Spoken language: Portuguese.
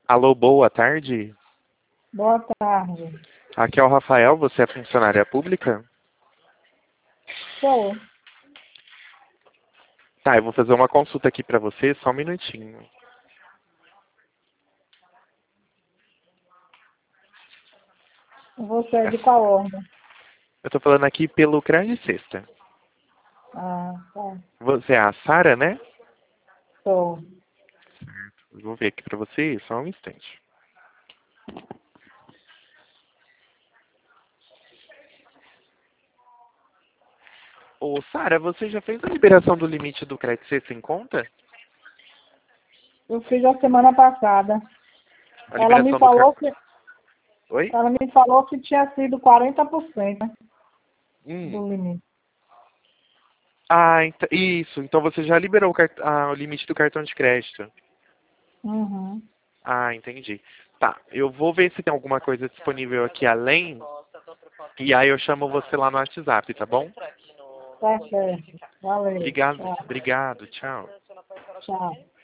Alô, boa tarde. Boa tarde. Aqui é o Rafael, você é funcionária pública? Sou. Tá, eu vou fazer uma consulta aqui pra você, só um minutinho. Você é de qual órgão? Eu tô falando aqui pelo CRAS de Sexta. Ah, tá. Você é a Sara, né? Sou. Eu vou ver aqui pra você, só um instante. Ô, Sara, você já fez a liberação do limite do CRAS de Sexta em conta? Eu fiz a semana passada. A Ela me liberação do falou que, Oi? ela me falou que tinha sido 40% Hum. do limite. Ah, isso. Então você já liberou o limite do cartão de crédito. Uhum. Ah, entendi. Tá, eu vou ver se tem alguma coisa disponível aqui além. E aí eu chamo você lá no WhatsApp, tá bom? Tá certo. Valeu. Obrigado, Tchau. obrigado, tchau. Tchau.